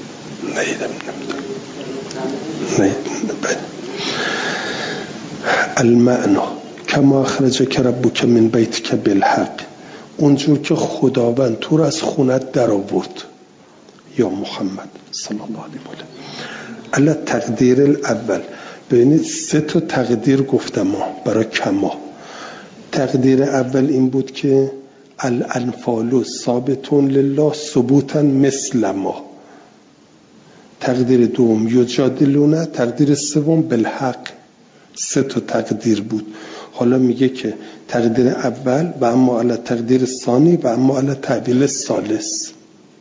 A: المعنی کما اخرجک ربک من بیتک بالحق. اونجور که خداوند تو رو از خونت در آورد یا محمد صلی الله علیه و آله. الا تقدیر الاول. ببینید 3 تا تقدیر گفتم ما برای کما. تقدیر اول این بود که الانفال ثابتون لله ثبوتا مثل ما. تقدیر دوم یجادلونه. تقدیر سوم بالحق. 3 تا تقدیر بود. حالا میگه که تقدیر اول و اما علی تقدیر ثانی و اما علی تعبیل ثالث.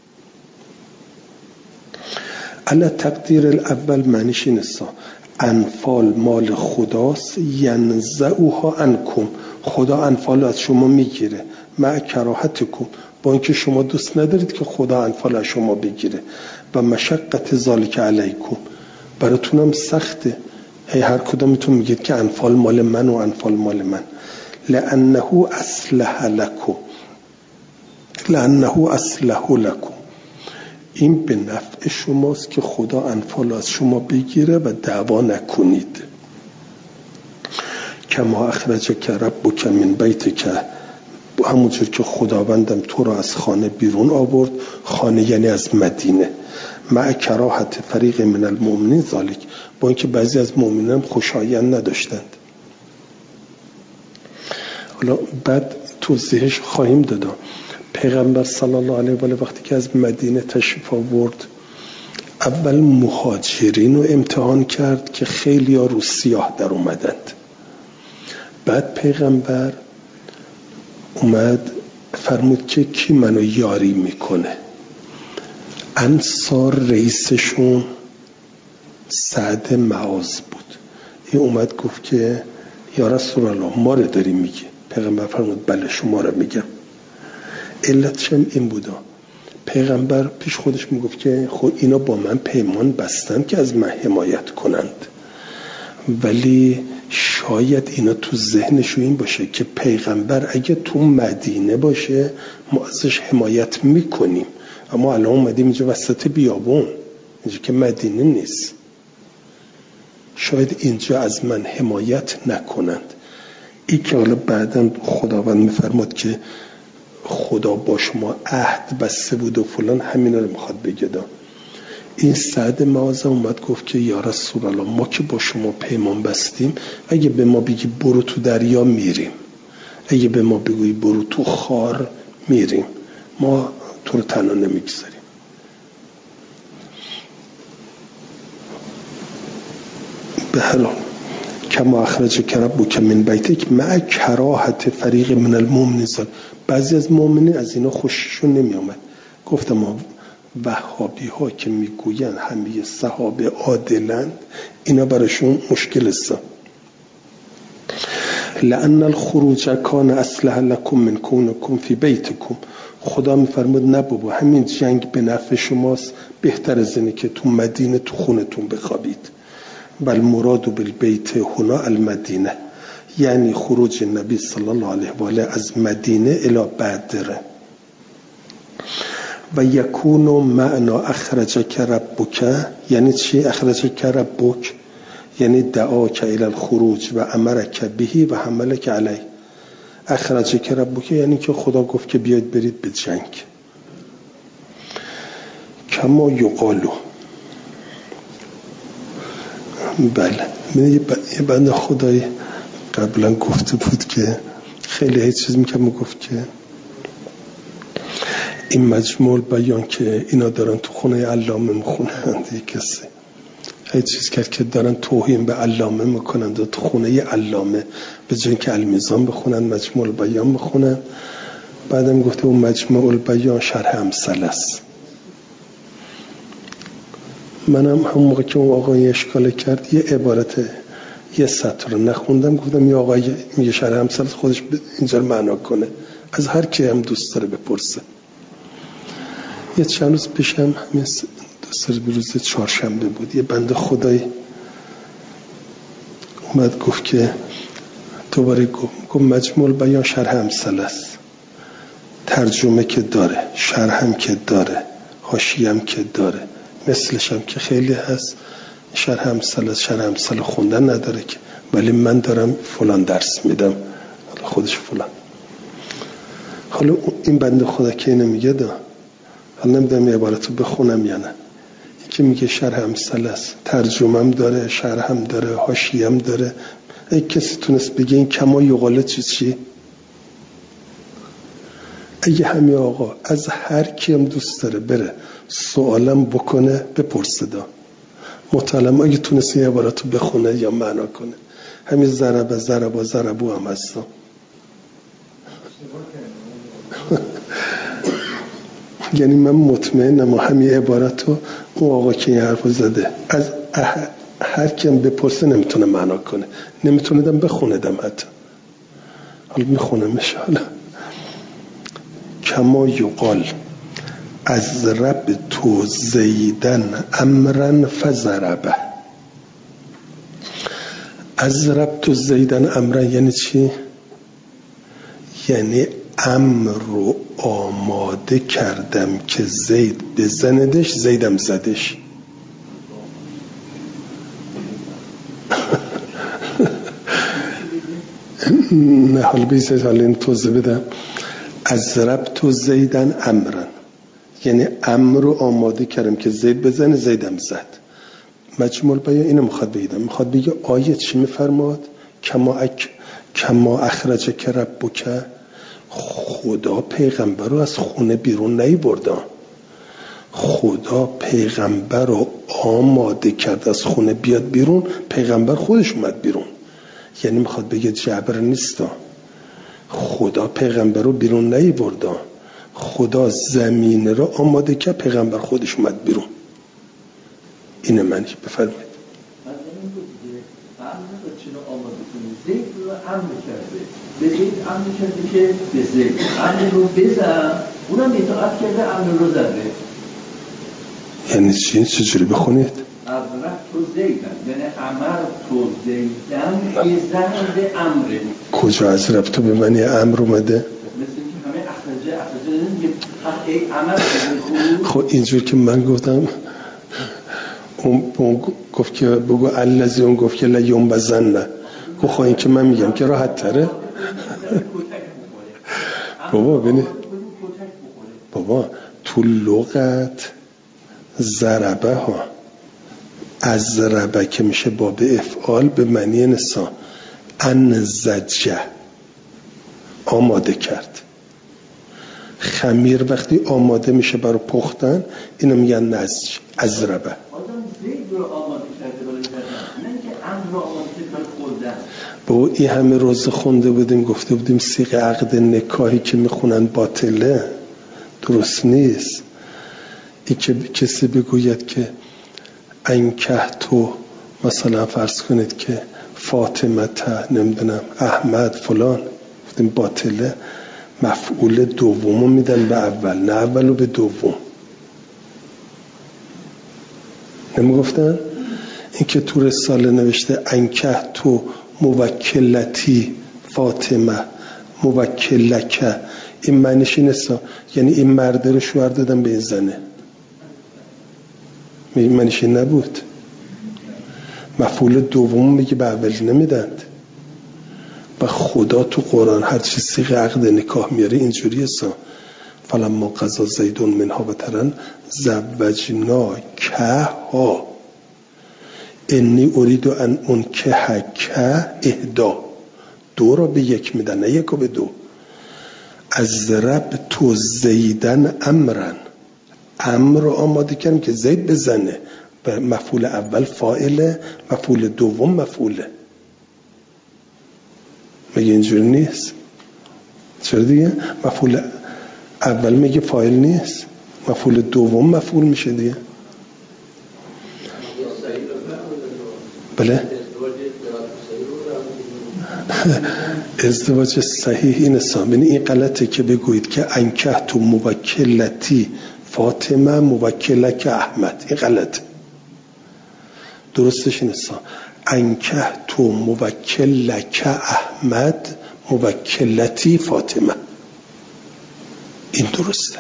A: علی تقدیر الاول معنیش اینه انفال مال خداست، ینزعوها عنکم. خدا انفال از شما میگیره، مع کراهتکم، با اینکه شما دوست ندارید که خدا انفال از شما بگیره. و مشقت ذالک علیکم، براتونم سخته. هر کدومتون میگید که انفال مال من و انفال مال من. لانه اصلح لکم. این به نفع شماست که خدا انفال از شما بگیره و دعوا نکنید. کما اخرجک ربک من بیتک، همونجور که خداوندم تو رو از خانه بیرون آورد. خانه یعنی از مدینه. مع کراهت فریق من المؤمنین ذالک، با اینکه بعضی از مؤمنان خوشایند نداشتند. حالا بعد توضیحش خواهیم دادا. پیغمبر صلی الله علیه و آله وقتی که از مدینه تشریف آورد، اول مهاجرین رو امتحان کرد که خیلی ها رو سیاه در اومدند. بعد پیغمبر اومد فرمود که کی منو یاری میکنه. انصار رئیسشون سعد معاذ بود. این اومد گفت که یا رسول الله ما رو داری میگی؟ پیغمبر فرمود بله شما رو میگم. علتش این بودا، پیغمبر پیش خودش میگفت که خود اینا با من پیمان بستن که از من حمایت کنند، ولی شاید اینا تو ذهنشون این باشه که پیغمبر اگه تو مدینه باشه ما ازش حمایت میکنیم، اما الان اومدیم اینجا وسط بیابون، اینجا که مدینه نیست، شاید اینجا از من حمایت نکنند. این که حالا بعداً خداوند میفرماد که خدا با شما عهد بسته بود و فلان، همینا رو میخواد بگه. این سعد معاذ اومد گفت که یا رسول الله ما که با شما پیمان بستیم، اگه به ما بگی برو تو دریا میریم، اگه به ما بگویی برو تو خار میریم، ما تو رو تنها نمیگذاریم. به هر حال کما اخرجک ربک من بیتک مع کراهت فریق من المؤمنین. بعضی از مؤمنین از اینا خوششون نمی اومد. گفتم وهابی ها که میگوین همه صحابه عادلند، اینا براشون مشکل است. لأن الخروج کان اصلح لكم من کونکم فی بیتکم. خدا میفرمود نه بابا، همین جنگ به نفع شماست، بهتر از اینه که تو مدینه تو خونتون بخوابید. بل مراد بالبیت هنا المدینه، یعنی خروج نبی صلی الله علیه و آله از مدینه الی بدر. و یکون معنا اخرجک ربک، یعنی چی؟ اخرجک ربک یعنی دعاک الی الخروج و امرک بهی و حملک علیه. اخرجک ربک یعنی که خدا گفت که بیاید برید به جنگ. کما یقالو، بله یه بنده خدای قبلا گفته بود که خیلی چیز میکنم، گفت که این مجموع بیان که اینا دارن تو خونه علامه میخونند، یه کسی هیچ چیز کرد که دارن توهین به علامه میکنند و تو خونه علامه به جای که المیزان بخونن مجموع بیان بخونن. بعدم گفته اون مجموع بیان شرح امثله است. منم همون موقع که اون آقای اشکال کرد یه عبارت یه سطر رو نخوندم، گفتم یه آقای میگه شرح امثله خودش اینجا رو معنا کنه، از هر کی هم دوست داره بپرسه. یه چند روز پیشم همین به روز چهارشنبه بود، یه بنده خدای اومد گفت که دوباره گفت مجموع بیان شرح امثله است، ترجمه که داره، شرح هم که داره، حاشیه هم که داره، مثلش هم که خیلی هست. شرح امثله خوندن نداره که، ولی من دارم فلان درس میدم، خودش فلان. حالا این بنده خدا که اینو میگه حالا نمیدونم عبارتو بخونم یا نه. یکی میگه شرح امثله است، ترجمه هم داره، شرح هم داره، حاشیه هم داره. اگه کسی تونست بگه این کما یقاله چی؟ اگه همه آقا از هر کیم دوست داره بره سوالم بکنه بپرسه دا مطالعه، اگه تونست این عبارتو بخونه یا معنا کنه. همین ضربو هم هستم. یعنی من مطمئنم همین عبارتو اون آقا که این حرفو زده از هر کیم بپرسه نمیتونه معنا کنه، نمیتونه دم بخونه دم حتی. حالا میخونمش. حالا کما یقال از رب تو زیدن امرن فضربه. از رب تو زیدن امرن یعنی چی؟ یعنی امر رو آماده کردم که زید بزندش، زیدم زدش. نه حالا بیسید حالا این توضیح بدم. از رب تو زیدن امرن یعنی امر رو آماده کردم که زید بزنه، زیدم زد. مجموع بیان اینو میخواد بگیدم، میخواد بگه آیه چی میفرماد؟ کما اخرجک ربک، خدا پیغمبر رو از خونه بیرون نیبردن، خدا پیغمبر رو آماده کرد از خونه بیاد بیرون، پیغمبر خودش اومد بیرون. یعنی میخواد بگه جبر نیست، خدا پیغمبر رو بیرون نیبردن، خدا زمین رو آماده کرد، پیغمبر خودش اومد بیرون. اینه معنیش. بفرمایید.
C: زید رو امر کرده، به زید امر کرده که به زید امر رو بزن، اونم اطاعت کرده امر رو زده.
A: یعنی چی؟ چجوری بخونید؟
C: از رفت تو زیدن یعنی امر تو زیدن ایزن به امره.
A: کجا از رفت تو به معنی امر اومده؟
C: مثل که همه اخرجه ای امر.
A: خب اینجور که من گفتم اون گفت که بگو الذی، اون گفت که لیوم بزن، گفت این که من میگم که راحت تره. بابا ببینید بابا تو لغت ضربه ها از ضربه که میشه باب افعال به معنی نسا، انزجه آماده کرد. خمیر وقتی آماده میشه برای پختن اینو میگن نزج، از ضربه.
C: آدم زید رو آماده کرده برای زدن، نه که امر رو
A: با این همه روز خونده بودیم گفته بودیم صیغ عقد نکاحی که میخونن باطله، درست نیست. این که کسی بگوید که انکه تو مثلا فرض کنید که فاطمه نمیدونم احمد فلان، گفتیم باطله، مفعول دومو میدن به اول، نه اولو به دوم. نمیگفتن؟ این که تو رساله نوشته انکه تو موکلتی فاطمه موکلکه، این معنیش این است یعنی این مرده رو شوهر دادن به این زنه، معنیش این نبود. مفعول دوم میگه به اولی نمیدند. و خدا تو قرآن هر چی صیغه عقد نکاح میاره اینجوری است. فلما قضا زید منها وطرا زوجناکها انی اريد ان انکحک احدا، دو را به یک میدن نه یک رو به دو. از رب تو زیدن امرن، امر رو آماده کردیم که زید بزنه، مفعول اول فاعله، مفعول دوم مفعوله. مگه اینجوری نیست؟ چرا دیگه؟ مفعول اول میگه فاعل نیست، مفعول دوم مفعول میشه دیگه. بله؟ ازدواج صحیح این سامنی این غلطه که بگویید که انکه تو موکلتی فاطمه موکلک احمد، این غلطه. درستش این است انکه تو موکلک احمد موکلتی فاطمه، این درسته.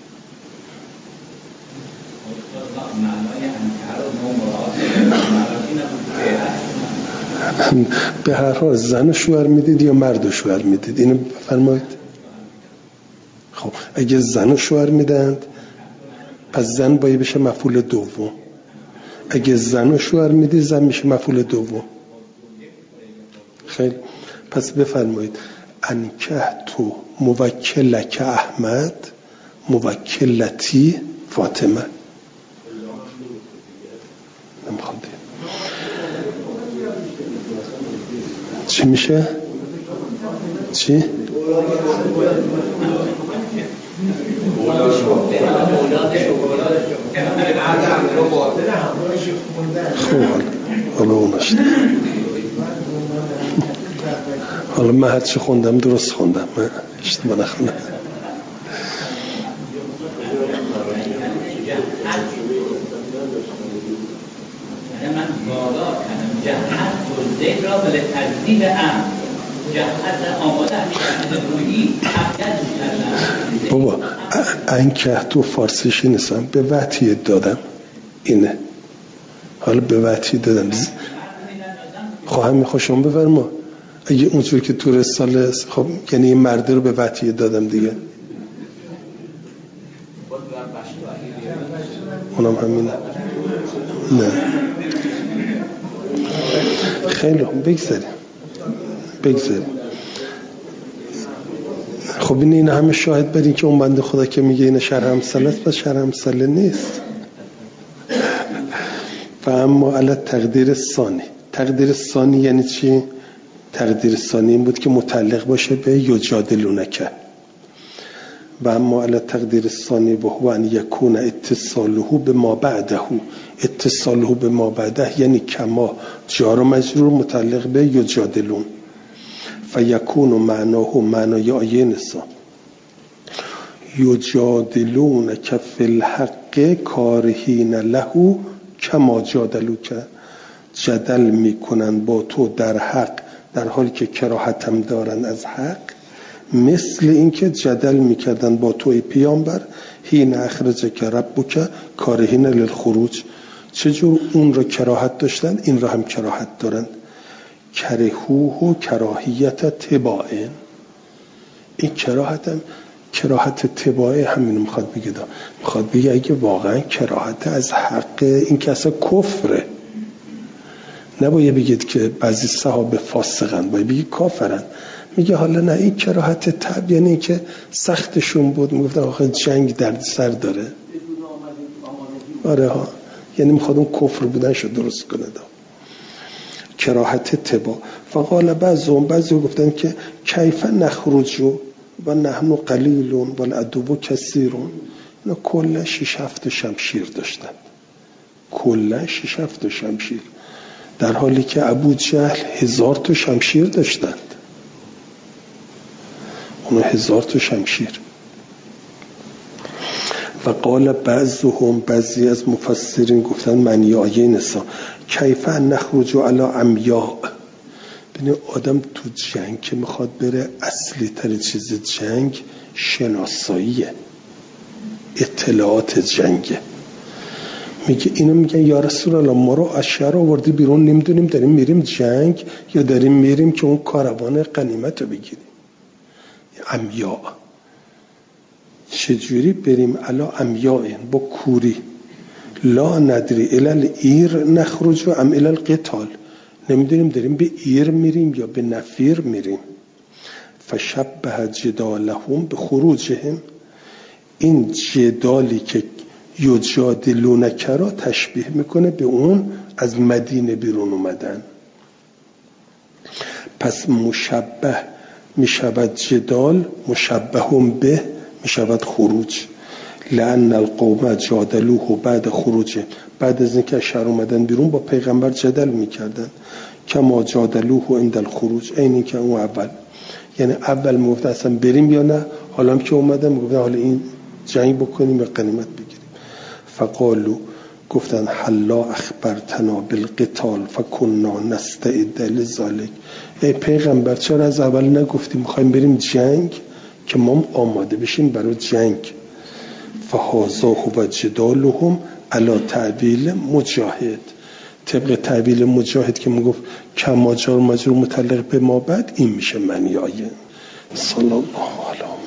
A: به هر حال زن و شوهر میدید یا مرد و شوهر میدید؟ اینو بفرمایید. خب اگه زن و شوهر میدند پس زن باید بشه مفعول دوم. اگه زن و شوهر میدید زن میشه مفعول دوم. خیلی پس بفرمایید انکه تو موکلک احمد موکلتی فاطمه. نمیخواد چی میشه؟ چی؟ خوب حالا اونش حالا من هر چی خوندم درست خوندم، من اشتباه نخوندم.
D: من بالا کنم جهت توزیق را به تجدید امر جهت آماده میکنم روی حقیقت میکنم.
A: بابا انکه تو فارسیش نیستم، به وحی دادم اینه. حالا به وحی دادم خواهم میخواشم بفرما. اگه اونجور که تو رساله خب یعنی این مرده رو به وحی دادم دیگه، اونم همینه. نه خیلی بگذاریم. خب این همه شاهد برین که اون بنده خدا که میگه این شرح امثله است، بس شرح امثله نیست. و اما علی تقدیر ثانی. تقدیر ثانی یعنی چی؟ تقدیر ثانی این بود که متعلق باشه به یجادلونک. و اما علی تقدیر ثانی و هو ان یکون اتصاله به ما بعده. اتصاله به ما بعده یعنی کما جار و مجرور متعلق به یجادلون. فیکون معناه معنای آیه نسا یجادلون که فی الحق کارهین له کما جادلو، که جدل میکنن با تو در حق در حالی که کراهتم دارن از حق، مثل اینکه جدل میکردن با توی پیامبر حین اخرجک ربک کارهین للخروج. چجور اون را کراهت داشتن این را هم کراهت دارند. کرهوه کراهیت تباعن، این کراهت تباعه همین میخواد بگه. میخواد بگه اگه واقعا کراهت از حق، این که اصلا کفره. نباید بگید که بعضی صحابه فاسقن، باید بگید کافرن. میگه حالا نه این کراهت تب یعنی که سختشون بود، میگفتن آخه جنگ درد سر داره. آره ها، یعنی میخواد اون کفر بودن شو درست کنه. کراهت اتباع. فقال بعضی گفتن که کیف نخرج و نحن قلیلون و العدو کثیرون. اینا کلا 6-7 شمشیر داشتن، کلا 6-7 شمشیر، در حالی که ابو جهل 1000 شمشیر داشتند. اونا 1000 شمشیر. و قال بعضی از مفسرین گفتن معنی آیه نسا کیف نخرج علی عمیاء. ببین آدم تو جنگ که میخواد بره، اصلی تر چیز جنگ شناساییه، اطلاعات جنگه. میگه اینو میگن یا رسول الله ما رو از شهر آوردی بیرون، نمیدونیم داریم میریم جنگ یا داریم میریم که اون کاروان غنیمت رو بگیریم. عمیاء چجوری بریم؟ علا عمیاء با کوری. لا ندری الال ایر نخرج و ام الال قتال. نمیدونیم داریم به ایر میریم یا به نفیر میریم. فشبه جدالهم به خروجهم. این جدالی که یجادلونک را تشبیه میکنه به اون از مدینه بیرون اومدن. پس مشبه میشود جدال، مشبهون به میشود خروج. لأن القوم جادلوه بعد خروجه، بعد از اینکه از شهر اومدن بیرون با پیغمبر جدل میکردن. کما جادلوه عند الخروج، این که اون اول، یعنی اول میگفت اصلا بریم یا نه، حالا هم که اومدن میگفت حالا این جنگ بکنیم یا غنیمت بگیریم. فقالو گفتن حلا اخبرتنا بالقتال فکنا نستعد لذلک. ای پیغمبر چرا از اول نگفتیم میخوایم بریم جنگ که ما آماده بشیم برای جنگ. فهذا هو جدالهم علی تعبیل مجاهد، طبق تعبیل مجاهد که میگفت کما جار مجرور متعلق به ما بعد، این میشه معنی آیه. صلی الله علیه